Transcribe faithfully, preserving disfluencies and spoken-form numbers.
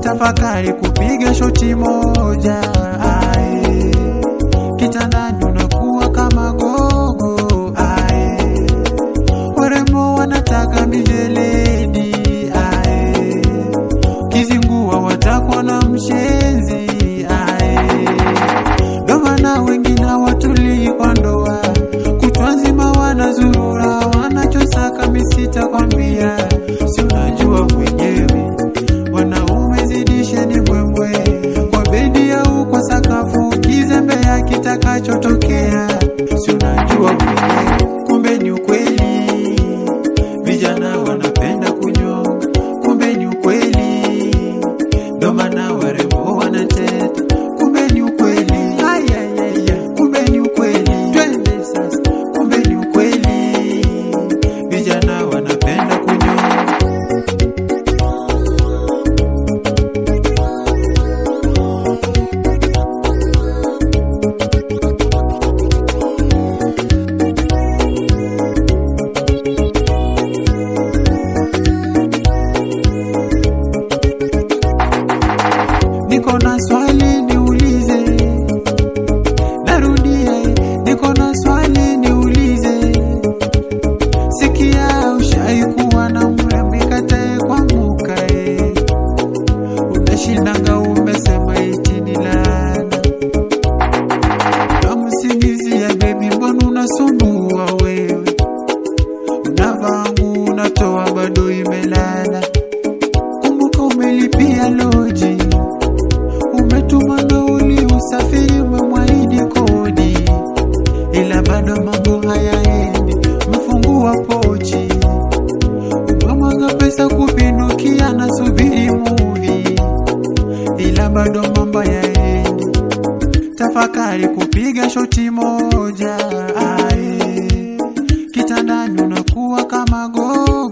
Tafakari kupiga shoti moja, ae. Kitandani unakuwa kama gogo, ae. Warembo wanataka mijeledi, ae. Kizingua watakwa na mshenzi, ae. Domana wengine watuli kwa ndoa, kutwa nzima wanazurura, wanachosaka misita kwambia. Si unajua mwenyewe wanaume zidisheni mbwembwe, kwa bedi au kwa sakafu, kizembe ya kitakachotokea. Si unajua mwenyewe kumbe ni ukweli, vijana wanapenda kunyonga. Kumbe ni ukweli, ndo maana warembo wanateta. Kumbe ni ukweli, ayayaya, kumbe ni ukweli, twende sasa. Kumbe ni ukweli, vijana wanapenda kunyonga. Niko na swali niulize, narudia, niko na swali niulize. Sikia, ushaikuwa na mrembo katae kwa muka, eh. Unashindanga umesema iti ni laana, namusingizia baby, mbona unasumbua wewe? Unavangu unatoa bado imelala. Kumbuka umelipia loji, umetuma nauli, usafiri umemwahidi kodi, ila bado mambo hayaendi. Mfungua pochi, umemwaga pesa kupindukia, nasubiri movie, ila bado mambo hayaendi. Tafakari kupiga shoti moja, ae. Kitandani unakuwa kama go